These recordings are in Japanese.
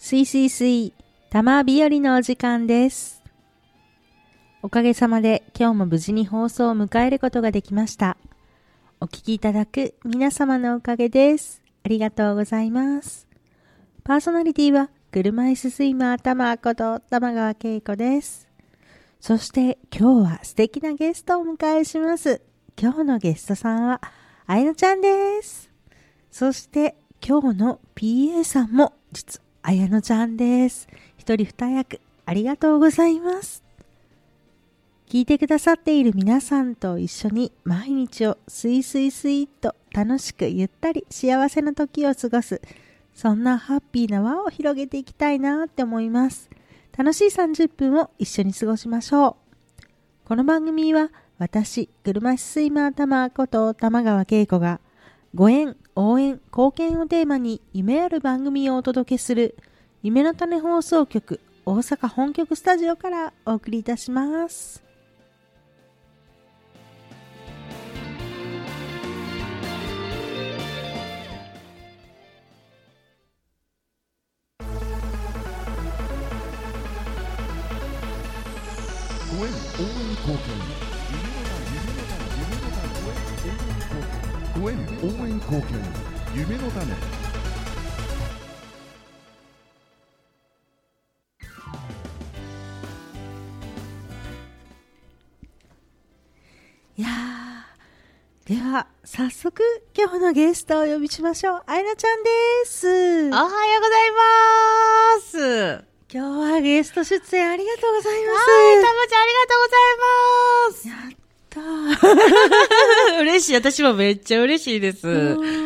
すいすいすい、たま日和のお時間です。おかげさまで今日も無事に放送を迎えることができました。お聞きいただく皆様のおかげです。ありがとうございます。パーソナリティは車椅子スイマーたまこと玉川恵子です。そして今日は素敵なゲストをお迎えします。今日のゲストさんはあやのちゃんです。そして今日の PA さんも実はあやのちゃんです。一人二役ありがとうございます。聞いてくださっている皆さんと一緒に毎日をスイスイスイっと楽しくゆったり幸せな時を過ごす、そんなハッピーな輪を広げていきたいなって思います。楽しい30分を一緒に過ごしましょう。この番組は私、車椅子スイマー玉こと玉川恵子がご縁、応援、貢献をテーマに夢ある番組をお届けする夢の種放送局大阪本局スタジオからお送りいたします。 ご縁、応援、貢献。ご縁、応援、貢献。夢の種。 いやー、では早速今日のゲストをお呼びしましょう。あやなちゃんです。 おはようございます。 今日はゲスト出演ありがとうございます。 はい、たまちゃんありがとうございます。 やったー。 嬉しい。私もめっちゃ嬉しいです。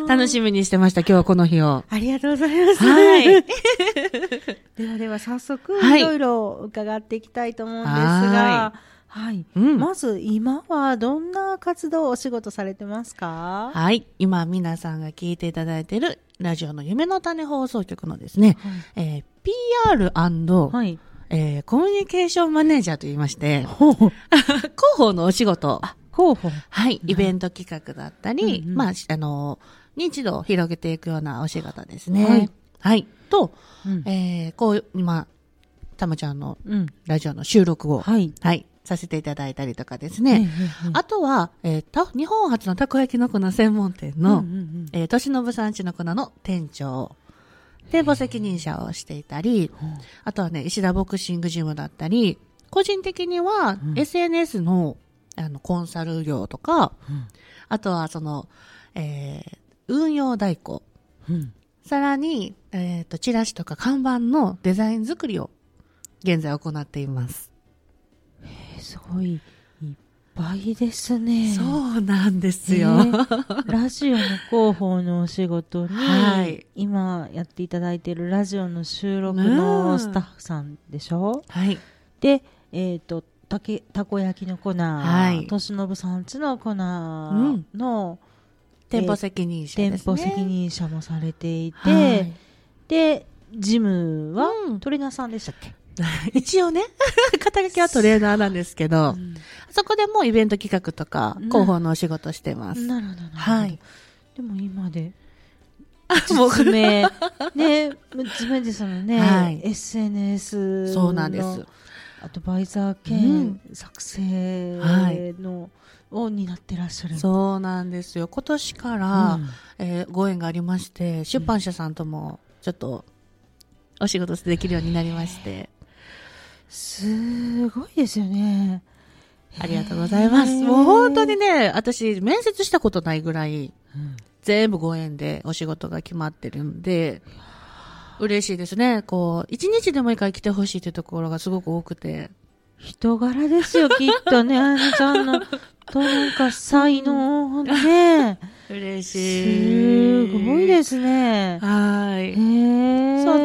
楽しみにしてました、今日はこの日を。 ありがとうございます。 はい。 では早速、 はいいろいろ伺っていきたいと思うんですが、はい。まず今はどんな活動、お仕事されてますか？ はい。今皆さんが聞いていただいているラジオの夢の種放送局のですね、PR& はい。 コミュニケーションマネージャーと言いまして、 ほう。 広報のお仕事。 広報。 はい。イベント企画だったり、 うんうんまあ、認知度を広げていくようなお仕事ですね。 はい。 はい。と、 うんこう、今、たまちゃんのうん。 ラジオの収録を、 はい。 はい、させていただいたりとかですね。あとは、日本初のたこ焼きの粉専門店の、としのぶさんちの粉の店長、店舗責任者をしていたり、あとはね、石田ボクシングジムだったり、個人的には、SNS の、コンサル業とか、あとは運用代行、さらに、チラシとか看板のデザイン作りを現在行っています。 すごいいっぱいですね。 そうなんですよ。 ラジオの広報のお仕事に、 はい、 今やっていただいているラジオの収録のスタッフさんでしょ？ はい。 で、たこ焼きの粉、 はい、 としのぶさんちの粉の、 店舗責任者ですね。 店舗責任者もされていて、で、ジムはトレーナーさんでしたっけ？ 一応ね、肩書きはトレーナーなんですけど、そこでもイベント企画とか広報のお仕事してます。 なるほど。 はい。 でも今で、実名、ね、実名ですもんね。はい、SNS の。 そうなんです。 アドバイザー兼作成の、を担ってらっしゃる。 そうなんですよ。今年から、ご縁がありまして、出版社さんともちょっとお仕事できるようになりまして。 すごいですよね。 ありがとうございます。もう本当にね、私面接したことないぐらい、全部ご縁でお仕事が決まってるんで、嬉しいですね。こう、一日でもいいから来てほしいというところがすごく多くて。 人柄ですよ、きっとね。あやなちゃんの、なんか才能ね。 嬉しい。 すごいですね。 はい。そう、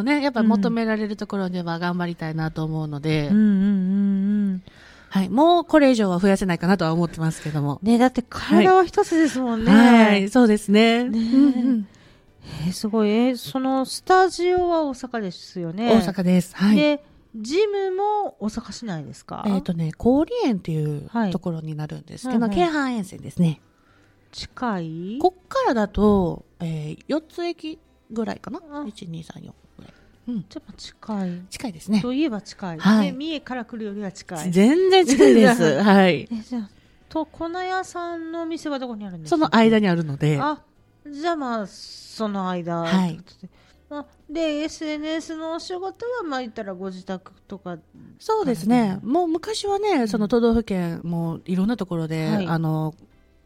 やっぱ求められるところでは頑張りたいなと思うので。はい。もうこれ以上は増やせないかなとは思ってますけども。 ね、だって体は一つですもんね。 はい、そうですね。 すごい。そのスタジオは大阪ですよね。 大阪です。はい。 で、ジムも大阪市内ですか？ 郡園っていうところになるんですけど、京阪沿線ですね。 近い？ こっからだと、4つ駅ぐらいかな？ 1、2、3、4ぐらい。 ちょっと近い。 近いですね。 といえば近い。 はいね、三重から来るよりは近い。 全然近いです。はい。 じゃあ粉屋さんの店はどこにあるんですか？ その間にあるので。 じゃあまあ、その間。 はい。 で、SNS のお仕事は、まあ言ったらご自宅とか。 そうですね。もう昔はね、その都道府県、もういろんなところで、何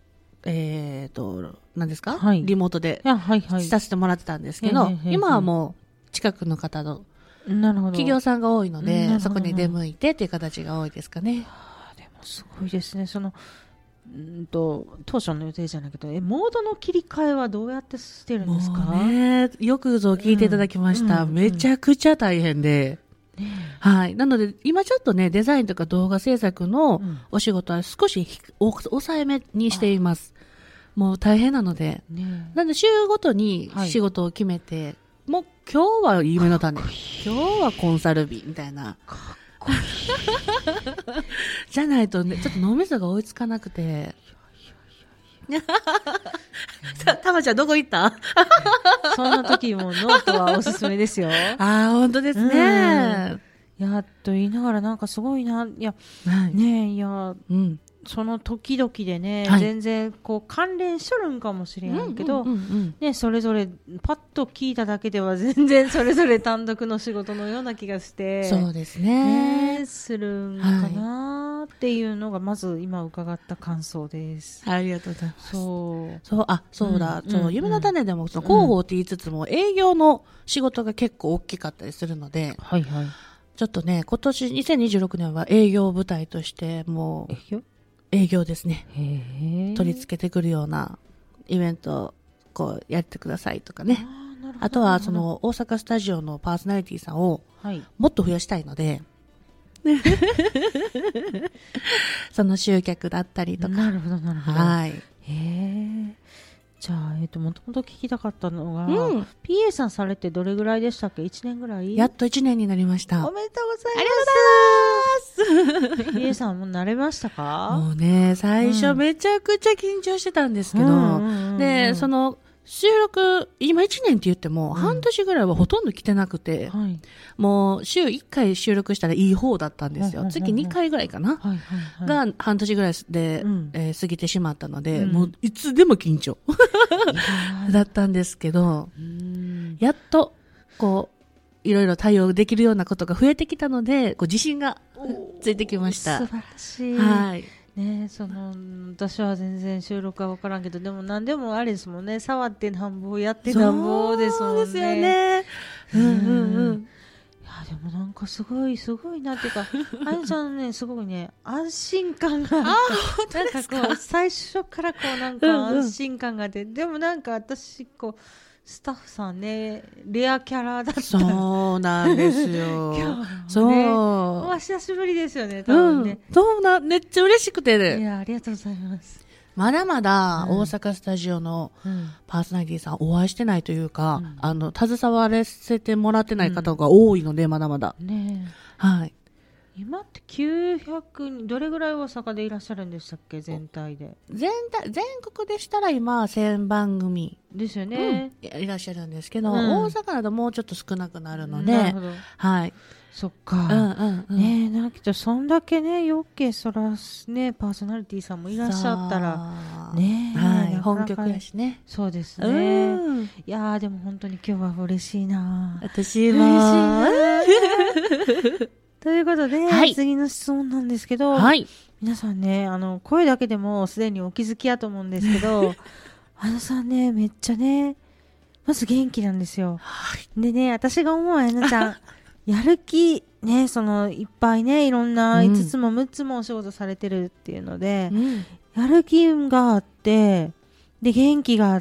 ですか、リモートでさせてもらってたんですけど、今はもう近くの方の企業さんが多いので、そこに出向いてっていう形が多いですかね。 でもすごいですね。当初の予定じゃないけど、モードの切り替えはどうやってしてるんですか？ よくぞ聞いていただきました。めちゃくちゃ大変で。はい。なので、今ちょっとね、デザインとか動画制作のお仕事は少し抑えめにしています。もう大変なので。なので、週ごとに仕事を決めて、もう今日は夢の種。今日はコンサル日みたいな。じゃないとね、ちょっと脳みそが追いつかなくて。たまちゃんどこ行った？ そんな時もノートはおすすめですよ。 本当ですね。 やっと言いながらなんかすごいな。いや、ねえ、いや、その時々でね、全然こう関連しとるんかもしれんけど、ね、それぞれパッと聞いただけでは全然それぞれ単独の仕事のような気がして、 そうですね。 するんかなっていうのがまず今伺った感想です。 ありがとうございます。 そうだ。夢の種でもその広報って言いつつも営業の仕事が結構大きかったりするので、ちょっとね、今年2026年は営業部隊としてもう営業ですね。取り付けてくるようなイベントをこうやってくださいとかね。あとはその大阪スタジオのパーソナリティさんをもっと増やしたいので、その集客だったりとか。 なるほど。はい。じゃあ、もともと聞きたかったのが、PA さんされてどれぐらいでしたっけ？ 1 年ぐらい？ やっと1年になりました。 おめでとうございます。ありがとうございます。PA さんも慣れましたか？ もうね、最初めちゃくちゃ緊張してたんですけど、で、その、収録、今1年って言っても、半年ぐらいはほとんど来てなくて、もう週1回収録したらいい方だったんですよ。月2回ぐらいかな、が半年ぐらいで、過ぎてしまったので、もういつでも緊張だったんですけど、やっと、こう、いろいろ対応できるようなことが増えてきたので、こう自信がついてきました。 素晴らしい。 はい。 ね、私は全然収録は分からんけど、でも何でもあれですもんね、触ってなんぼやってなんぼですもんね。 そうですよね。 いや、でもなんかすごいなっていうか、あやちゃんね、すごいね、安心感があった。なんかこう、最初からこうなんか安心感があって、でもなんか私、こう、スタッフさんね、レアキャラだった。 そうなんですよ。 そう。お久しぶりですよね、多分ね。 めっちゃ嬉しくてね。 いや、ありがとうございます。 まだまだ大阪スタジオのパーソナリティさんお会いしてないというか、携わらせてもらってない方が多いので、まだまだ。はい。 今って900人、どれぐらい大阪でいらっしゃるんでしたっけ、全体で。 全国でしたら今1000番組ですよね、 いらっしゃるんですけど、大阪だともうちょっと少なくなるので、はい。 そっか。ねえ、なんかそんだけね、よっけそらね、パーソナリティさんもいらっしゃったら、ねえ、 はい、本局やしね。 そうですね。いやー、でも本当に今日は嬉しいな。 私も。 ということで、次の質問なんですけど、皆さんね、声だけでもすでにお気づきやと思うんですけど、さんね、めっちゃね、まず元気なんですよ。でね、私が思うあやなちゃん、やる気、ね、いっぱいね、いろんな5つも6つもお仕事されてるっていうので、やる気があって、で、元気があって、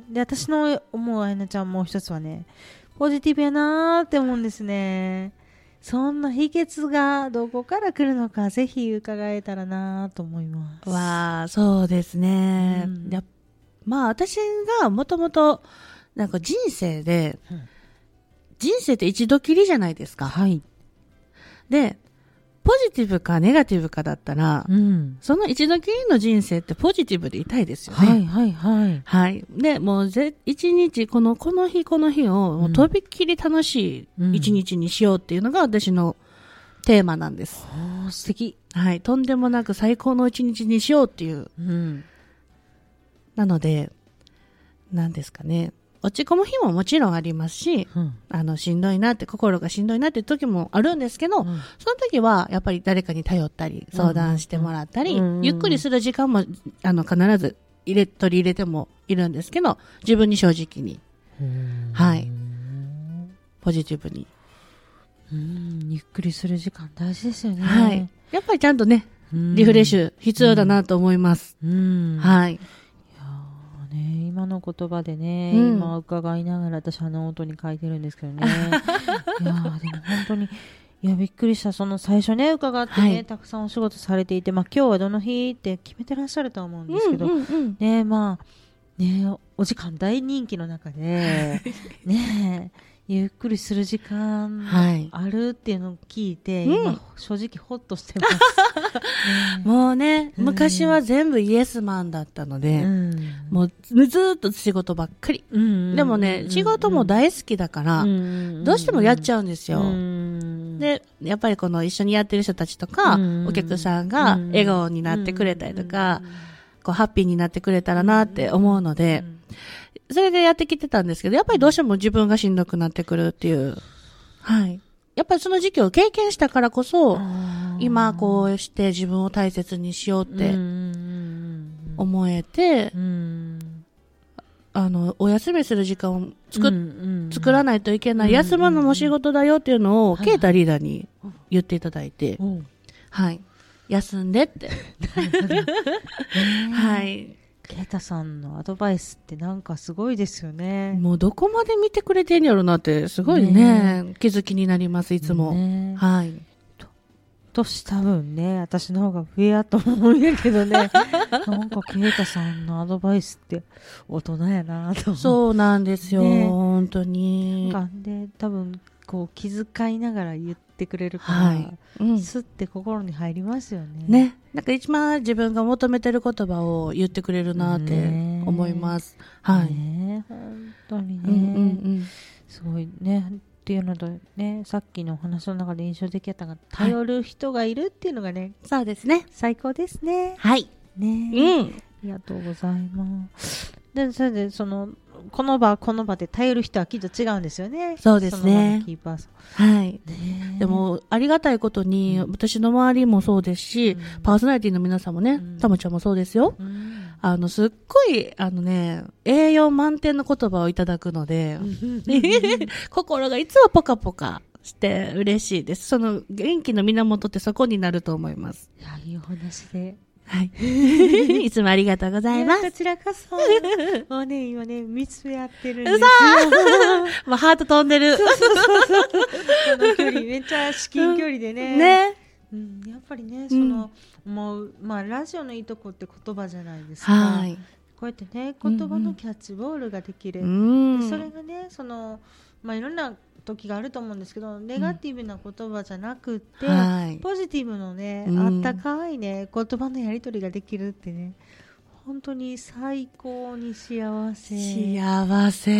で、私の思うあやなちゃんもう一つはね、ポジティブやなーって思うんですね。そんな秘訣がどこから来るのか、ぜひ伺えたらなと思います。 わあ、そうですね。まあ私がもともと、なんか人生って一度きりじゃないですか。 はい。 で、 ポジティブかネガティブかだったら、その一度きりの人生ってポジティブでいたいですよね。 はいはいはい。 はい。で、もう一日、この日を、もうとびっきり楽しい一日にしようっていうのが私のテーマなんです。 素敵。 はい。とんでもなく最高の一日にしようっていう。なので、何ですかね。落ち込む日ももちろんありますし、しんどいなって、心がしんどいなって時もあるんですけど、その時はやっぱり誰かに頼ったり、相談してもらったり、ゆっくりする時間も、必ず取り入れてもいるんですけど、自分に正直に、はい。ポジティブに。 ゆっくりする時間大事ですよね。 はい。やっぱりちゃんとね、リフレッシュ必要だなと思います。はい。 今の言葉でね、今伺いながら私ノートに書いてるんですけどね。いやでも本当に、びっくりした。その最初ね、伺ってね、たくさんお仕事されていて、今日はどの日って決めてらっしゃると思うんですけど、お時間大人気の中で、ねゆっくりする時間あるっていうのを聞いて、今正直ホッとしてます。 もうね、昔は全部イエスマンだったので、もうずっと仕事ばっかり。でもね、仕事も大好きだから、どうしてもやっちゃうんですよ。で、やっぱりこの一緒にやってる人たちとか、お客さんが笑顔になってくれたりとか、こうハッピーになってくれたらなって思うので、それでやってきてたんですけど、やっぱりどうしても自分がしんどくなってくるっていう。はい。やっぱりその時期を経験したからこそ、今こうして自分を大切にしようって思えて、お休みする時間を作らないといけない。休むのも仕事だよっていうのを、ケイタリーダーに言っていただいて、はい。休んでって。はい。 ケイタさんのアドバイスってなんかすごいですよね。 もうどこまで見てくれてんやろなって、すごいね、気づきになります、いつも。はい。 年多分ね、私の方が上やと思うんやけどね。なんかケイタさんのアドバイスって大人やなと。 そうなんですよ、本当に。 で、多分こう気遣いながら言ってくれるから、すって心に入りますよね。 ね。なんか一番自分が求めてる言葉を言ってくれるなって思います。はい。 本当にね。すごいね。っていうのとね、さっきのお話の中で印象的だったのが、頼る人がいるっていうのがね、 そうですね。 最高ですね。 はい。 ね。ありがとうございます。で、それで、この場で頼る人はきっと違うんですよね。 そうですね。 キーパーさん。はい。でも、ありがたいことに、私の周りもそうですし、パーソナリティの皆さんもね、たまちゃんもそうですよ。すっごい、栄養満点の言葉をいただくので、心がいつもポカポカして嬉しいです。その元気の源ってそこになると思います。 いや、いいお話で。 はい。いつもありがとうございます。 こちらこそ。もうね、今ね、見つめ合ってるんですよ。 もうハート飛んでる。 そう。この距離、めっちゃ至近距離でね。 ね。 やっぱりね、もう、ラジオのいいとこって言葉じゃないですか。はい。こうやってね、言葉のキャッチボールができる。それがね、いろんな時があると思うんですけど、ネガティブな言葉じゃなくて、ポジティブのね、あったかいね、言葉のやり取りができるってね、本当に最高に幸せ。 幸せ。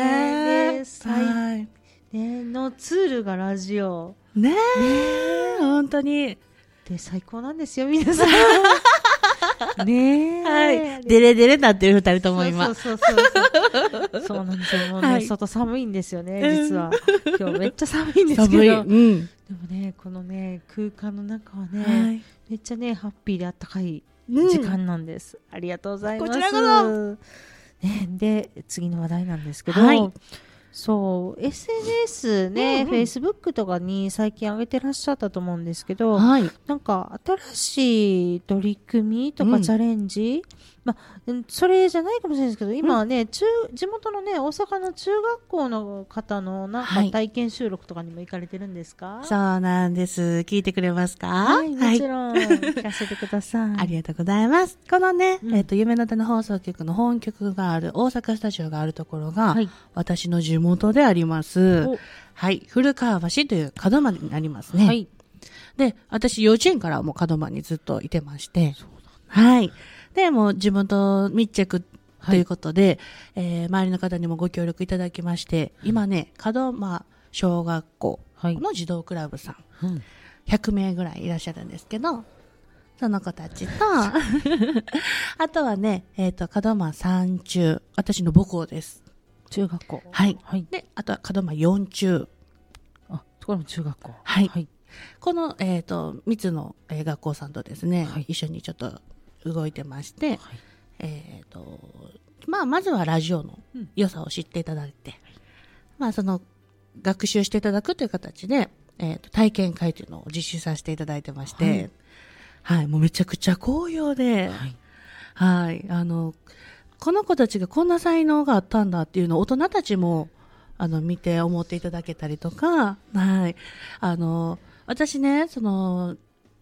のツールがラジオ。 ねえ、本当に。 で、最高なんですよ、皆さん。ねえ。 はい。デレデレなってる二人とも今。 そうなんですよ。もうね、外寒いんですよね、実は。今日めっちゃ寒いんですけど。でもね、このね、空間の中はね、めっちゃね、ハッピーであったかい時間なんです。ありがとうございます。 こちらこそ。 ね、で、次の話題なんですけど、そう、SNS ね、Facebook とかに最近上げてらっしゃったと思うんですけど、なんか新しい取り組みとかチャレンジ、それじゃないかもしれないですけど、今はね、地元のね、大阪の中学校の方のなんか体験収録とかにも行かれてるんですか？ そうなんです。聞いてくれますか？ はい、もちろん、聞かせてください。 ありがとうございます。このね、夢の種放送局の本局がある、大阪スタジオがあるところが、私の地元であります。はい、古川橋という門真になりますね。はい。 で、私幼稚園からもう門真にずっといてまして。はい。で、もう自分と密着ということで、周りの方にもご協力いただきまして、今ね、門真小学校の児童クラブさん、100名ぐらいいらっしゃるんですけど、その子たちと、あとはね、門真3中、私の母校です。 中学校。 はい。はい、で、あとは門真4中。 あ、これも中学校。 はい。はい、この、3つの、学校さんとですね、はい、一緒にちょっと動いてまして、はい、まずはラジオの良さを知っていただいて、その、学習していただくという形で、体験会というのを実施させていただいてまして、はい、もうめちゃくちゃ好評で、はい、この子たちがこんな才能があったんだっていうのを大人たちも、見て思っていただけたりとか、はい、私ね、その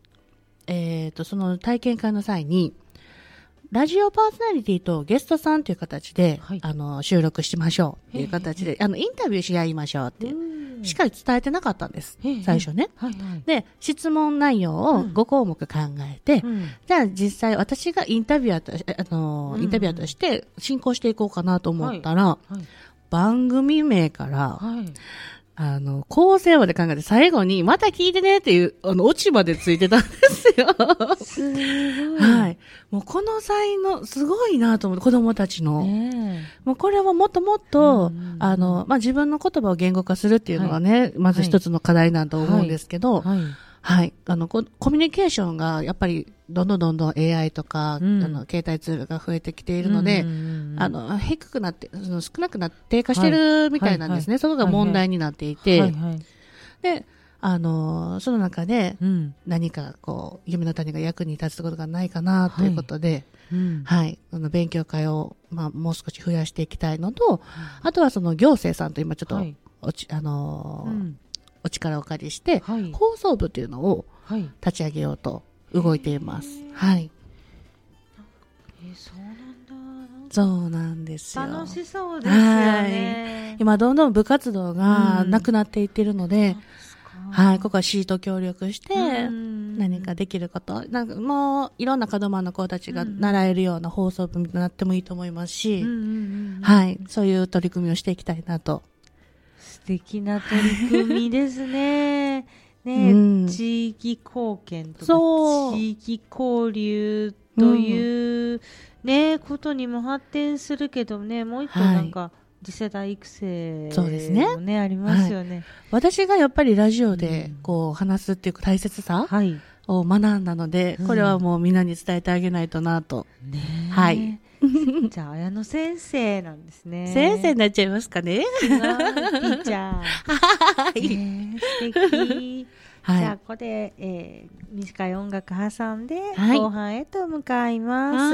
体験会の際に、ラジオパーソナリティとゲストさんという形で、はい、収録しましょうっていう形で、インタビューし合いましょうっていう、しっかり伝えてなかったんです。最初ね、はいはい。で、質問内容を5項目考えて、じゃあ実際私がインタビュアーとして進行していこうかなと思ったら、番組名から、構成まで考えて最後にまた聞いてねっていう、オチまでついてたんですよ。 すごい。 はい。もうこの才能、すごいなと思って、子供たちの。もうこれはもっともっと、自分の言葉を言語化するっていうのはね、まず一つの課題なんと思うんですけど、はい。コミュニケーションがやっぱりどんどん AI とか、携帯ツールが増えてきているので、低くなって、少なくなって、低下してるみたいなんですね。そこが問題になっていて、で、その中で、何か夢の種が役に立つことがないかなということで、はい。勉強会を、もう少し増やしていきたいのと、あとはその行政さんと今ちょっと、お力をお借りして、放送部というのを立ち上げようと動いています。はい。 そうなんだ。 そうなんですよ。 楽しそうですよね。 今どんどん部活動がなくなっていっているので、はい、ここは市と協力して、何かできること、もういろんな門真の子たちが習えるような放送部になってもいいと思いますし、はい、そういう取り組みをしていきたいなと。 素敵な取り組みですね。ね、地域貢献とか地域交流という、ことにも発展するけどね、もう一個次世代育成もね、ありますよね。 私がやっぱりラジオで話すっていう大切さを学んだので、これはもうみんなに伝えてあげないとなと。はい。 じゃあ、綾野先生なんですね。 先生になっちゃいますかね。 ピーちゃん。素敵。じゃあ、ここで、短い音楽挟んで、後半へと向かいます。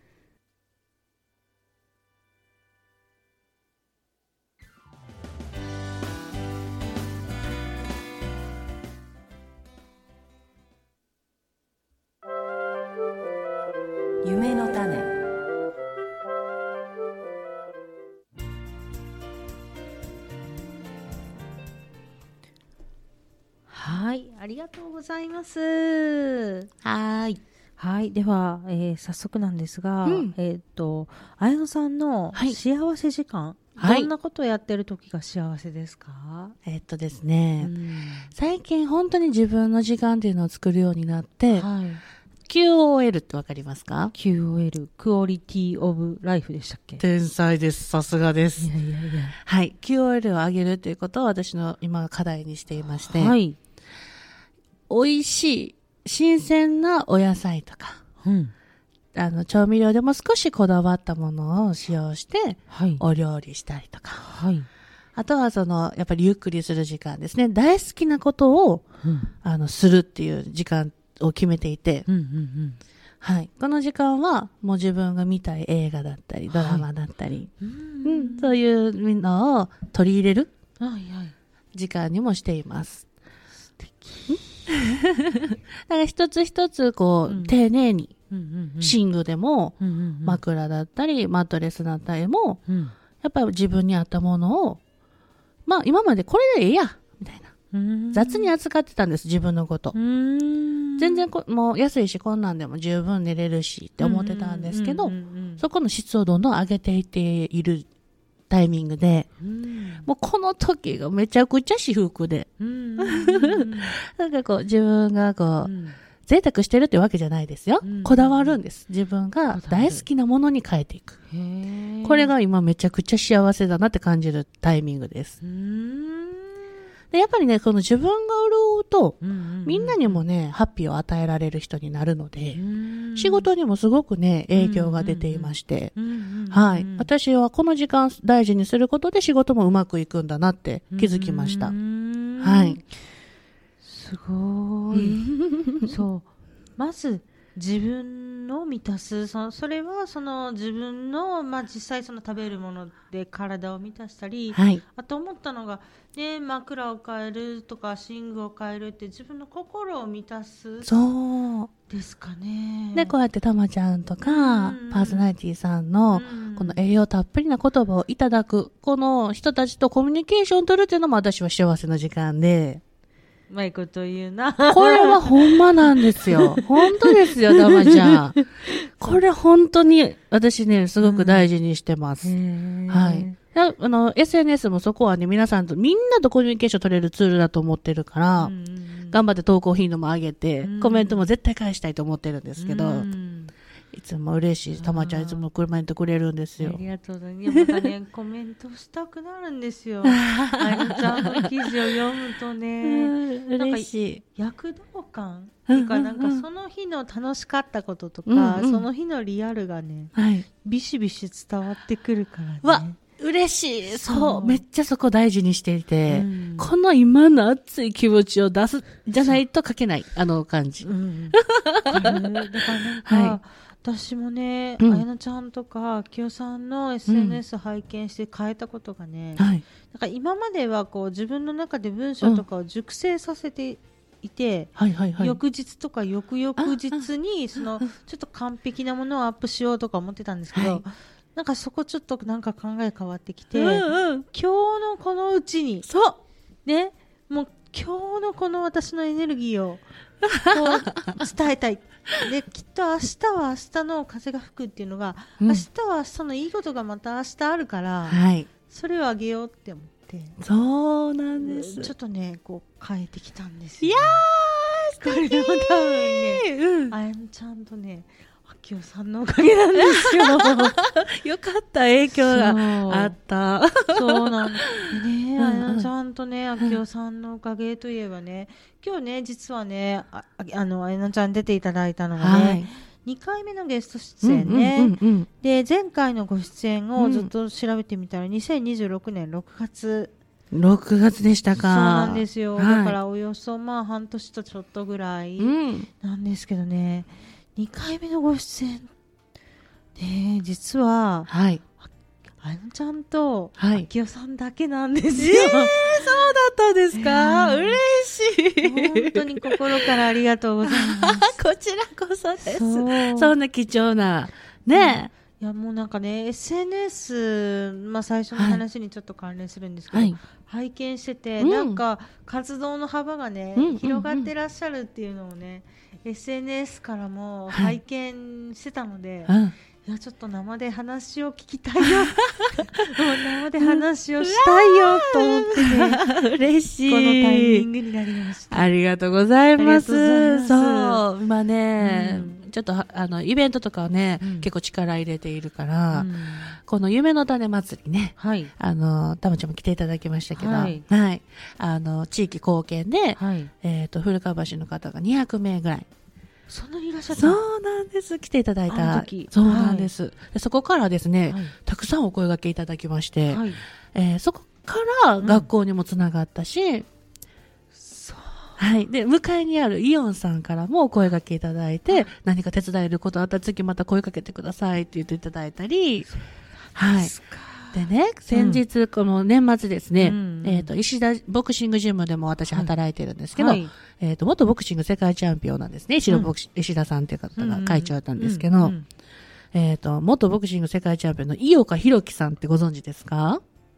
夢の種。 はい、ありがとうございます。はい、では、早速なんですが、綾野さんの幸せ時間、どんなことをやってる時が幸せですか？ ですね、最近本当に自分の時間っていうのを作るようになって、QOL ってわかりますか？ QOL、クオリティオブライフでしたっけ？ 天才です。さすがです。はい。QOL を上げるということを私の今課題にしていまして、美味しい、新鮮なお野菜とか、調味料でも少しこだわったものを使用して、お料理したりとか、あとはやっぱりゆっくりする時間ですね。大好きなことを、するっていう時間を決めていて、はい。この時間はもう自分が見たい映画だったり、ドラマだったり、そういうのを取り入れる時間にもしています。 素敵。 だから一つ一つ丁寧に、寝具でも、枕だったり、マットレスだったりも、やっぱり自分に合ったものを、今までこれでええやみたいな。 雑に扱ってたんです、自分のこと。全然もう安いしこんなんでも十分寝れるしって思ってたんですけど、そこの質をどんどん上げていっているタイミングで、もうこの時がめちゃくちゃ至福で、なんかこう自分がこう、贅沢してるってわけじゃないですよ。こだわるんです。自分が大好きなものに変えていく。これが今めちゃくちゃ幸せだなって感じるタイミングです。でやっぱりね、この自分が潤うと、みんなにもね、ハッピーを与えられる人になるので、仕事にもすごくね、影響が出ていまして、はい。私はこの時間大事にすることで仕事もうまくいくんだなって気づきました。はい。 すごい。そう。まず、自分を満たす。それは、自分の、実際食べるもので体を満たしたり、 はい、 あと思ったのが、ね、枕を変えるとか、寝具を変えるって自分の心を満たす。 そう。 ですかね。 で、こうやってたまちゃんとか、パーソナリティさんの、この栄養たっぷりな言葉をいただく、この人たちとコミュニケーションを取るっていうのも私は幸せな時間で、 うまいこと言うな。 これはほんまなんですよ。本当ですよ、たまちゃん。これ本当に私ね、すごく大事にしてます。はい。SNS もそこはね、皆さんと、みんなとコミュニケーション取れるツールだと思ってるから、頑張って投稿頻度も上げて、コメントも絶対返したいと思ってるんですけど、いつも嬉しい。たまちゃんいつもコメントくれるんですよ。 ありがとうございます。またね、コメントしたくなるんですよ。あやのちゃんの記事を読むとね、 嬉しい。 躍動感っていうか、なんかその日の楽しかったこととか、その日のリアルがね、ビシビシ伝わってくるからね。 嬉しい。そう。めっちゃそこ大事にしていて、この今の熱い気持ちを出すじゃないと書けない。あの感じ。 だからなんか、私もね、あやなちゃんとかきよさんの SNS 拝見して変えたことがね、なんか今まではこう自分の中で文章とかを熟成させていて、翌日とか翌々日にちょっと完璧なものをアップしようとか思ってたんですけど、なんかそこちょっとなんか考え変わってきて、今日のこのうちにね、もう今日のこの私のエネルギーをこう伝えたい。で、きっと明日は明日の風が吹くっていうのが、明日は明日のいいことがまた明日あるから、それをあげようって思って。 そうなんです。 ちょっとね、こう変えてきたんですよ。 いやー、 これも多分ね、あやのちゃんとね、あきよさんのおかげなんですよ。 よかった、影響があった。 そうなんですね。あやなちゃんとね、あきよさんのおかげといえばね、今日ね、実はね、あやなちゃん出ていただいたのがね、2回目のゲスト出演ね。で、前回のご出演をずっと調べてみたら、2026年6月。 6月でしたか。 そうなんですよ。だからおよそ半年とちょっとぐらいなんですけどね、2回目のご出演ね、実は、あやのちゃんとあきよさんだけなんですよ。 そうだったんですか。嬉しい。 本当に心からありがとうございます。 こちらこそです。そんな貴重なね。 いやもうなんかね、 SNS、最初の話にちょっと関連するんですけど、拝見してて、なんか活動の幅がね、広がってらっしゃるっていうのをね、SNS からも拝見してたので、いやちょっと生で話を聞きたいよ生で話をしたいよと思ってね嬉しい。 このタイミングになりました。 ありがとうございます。そう、今ね、ちょっとイベントとかをね、結構力入れているから、この夢の種祭りね、たまちゃんも来ていただきましたけど、地域貢献で、古川橋の方が200名ぐらい。 そんなにいらっしゃった。 そうなんです。来ていただいた。そうなんです。でそこからですね、たくさんお声掛けいただきまして、そこから学校にもつながったし、で、向かいにあるイオンさんからもお声掛けいただいて、何か手伝えることあったら次また声かけてくださいって言っていただいたり、でね、先日、この年末ですね、石田ボクシングジムでも私働いてるんですけど、元ボクシング世界チャンピオンなんですね。石田さんっていう方が会長だったんですけど、元ボクシング世界チャンピオンの井岡弘樹さんってご存知ですか？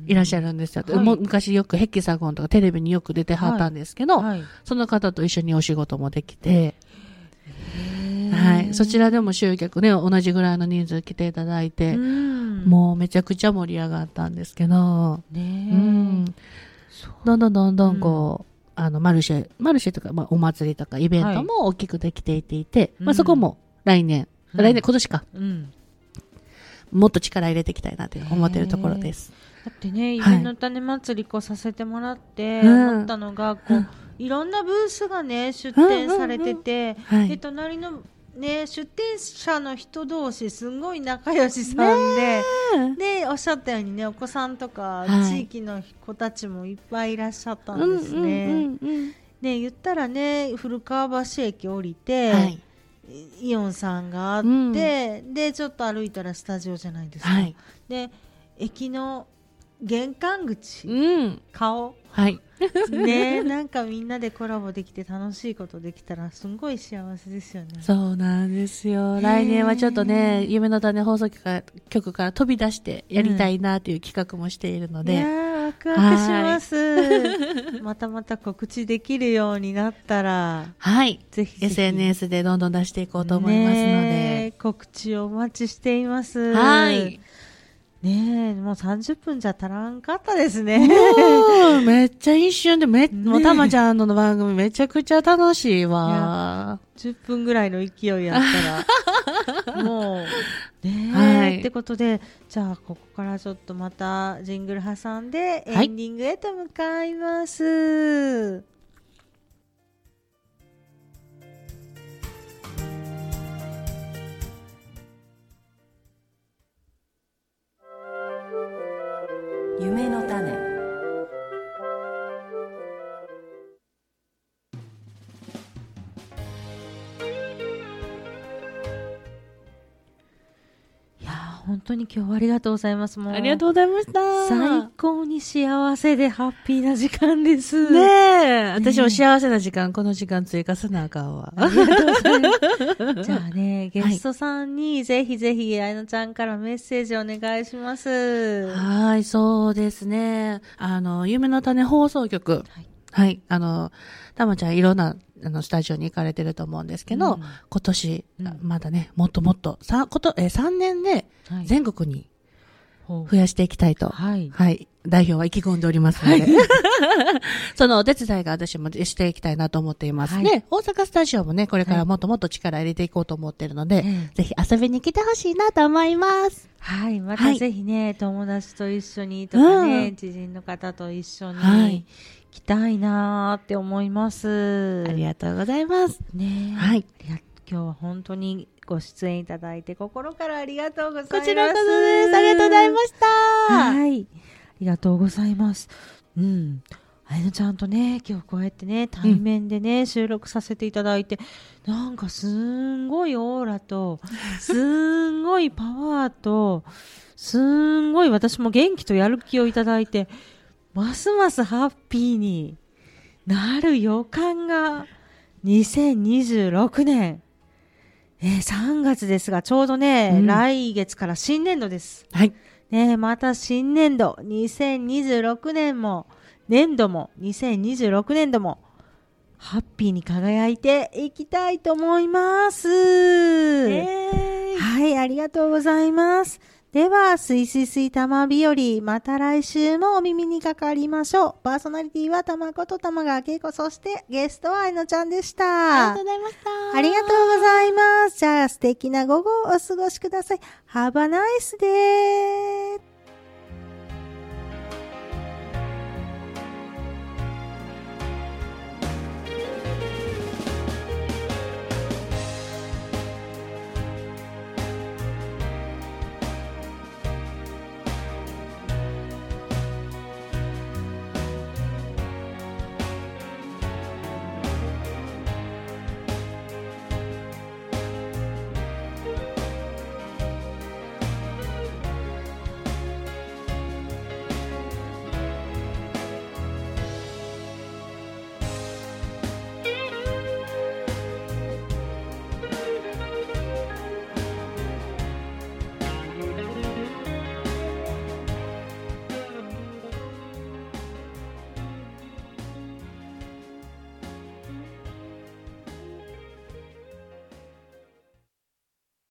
いらっしゃるんですよ。 はいもう昔よくヘキサゴンとかテレビによく出てはったんですけど、 はい。 その方と一緒にお仕事もできて、 へーはい。そちらでも集客ね、同じぐらいの人数来ていただいて、もうめちゃくちゃ盛り上がったんですけど、 ねえ、 うん。どんどんこう、マルシェとか、まあ、お祭りとかイベントも大きくできていて、まあ、そこも来年、今年か、 うん。 もっと力入れていきたいなって思ってるところです。 だってね、 はい夢の種祭りこうさせてもらってうん思ったのが、こう、いろんなブースがね、出店されてて、 はいで、隣のね、出店者の人同士、すんごい仲良しさんで、で、おっしゃったようにね、お子さんとか、 はい地域の子たちもいっぱいいらっしゃったんですね。ね、言ったらね、古川橋駅降りて、 はい。 イオンさんがあって、 うんで、ちょっと歩いたらスタジオじゃないですか。 はい。 で、駅の玄関口、 うん。 顔、 はい。 ね、なんかみんなでコラボできて楽しいことできたらすんごい幸せですよね。 そうなんですよ。来年はちょっとね、夢の種放送局から飛び出してやりたいなという企画もしているのいやで、 ー、ワクワクします。また告知できるようになったら、 はい。 ぜひぜひ SNS でどんどん出していこうと思いますのねえで。 告知をお待ちしています。 はい。 ねえ、もう30分じゃ足らんかったですね。 もうめっちゃ一瞬でもうたまちゃんの番組めちゃくちゃ楽しいわ。 10分ぐらいの勢いやったら、もう、ねえ、 はいってことで、じゃあ、ここからちょっとまたジングル挟んで、 はいエンディングへと向かいます。 夢の種。 いやー、本当に今日はありがとうございます。もうありがとうございました。 最高に幸せでハッピーな時間です。 ねえ、私も幸せな時間、この時間追加せなあかんわ。 ありがとうございます。じゃあね、ゲストさんにぜひぜひ、あやのちゃんからメッセージお願いします。 はい、そうですね。夢の種放送局。はい。たまちゃんいろんな、スタジオに行かれてると思うんですけど、 うん今年、 うんまだね、もっともっと、3年ではい全国にほう増やしていきたいと。 はい。 はい。代表は意気込んでおりますので。そのお手伝いが私もしていきたいなと思っていますね。 はい大阪スタジオもね、これからもっともっと力入れていこうと思っているので、 ええぜひ遊びに来てほしいなと思います。 はい。またはいぜひね、友達と一緒にとかね、 うん知人の方と一緒はいに来たいなーって思います。 ありがとうございます。 ねえはい。 今日は本当にご出演いただいて心からありがとうございます。 こちらこそです。ありがとうございました。 はい。ありがとうございます。うん。あやのちゃんとね、今日こうやってね、対面でね、収録させていただいて、なんかすんごいオーラと、すんごいパワーと、すんごい私も元気とやる気をいただいて、ますますハッピーになる予感が、2026年、3月ですが、ちょうどね、 うん来月から新年度です。 はい。 ね、また新年度、2026年も、2026年度も、ハッピーに輝いていきたいと思います。はい、ありがとうございます。では、すいすいすいたま日和、また来週もお耳にかかりましょう。パーソナリティはたまこと玉川恵子、そしてゲストはあいのちゃんでした。 ありがとうございました。 ありがとうございます。じゃあ素敵な午後をお過ごしください。Have a nice day!